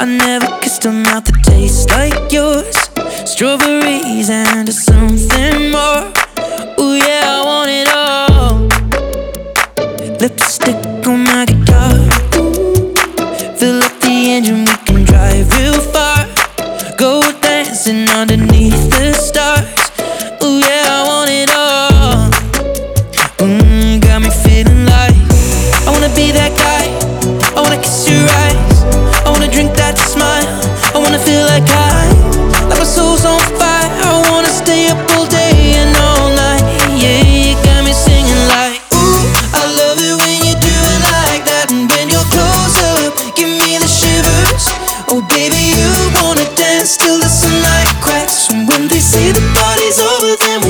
I never kissed a mouth that tastes like yours. Strawberries and something more. Ooh yeah, I want it all. Lipstick on my guitar. Fill up the engine, we can drive real far. Go dancing underneath the stars. Ooh yeah, I want it all. Got me feeling like I wanna be that guy. I wanna kiss your eyes. I wanna drink that smile. I wanna feel like like my soul's on fire. I wanna stay up all day and all night. Yeah, you got me singing like, ooh, I love it when you do it like that. And when you're close up, give me the shivers. Oh baby, you wanna dance till the sunlight cracks. And when they say the party's over, then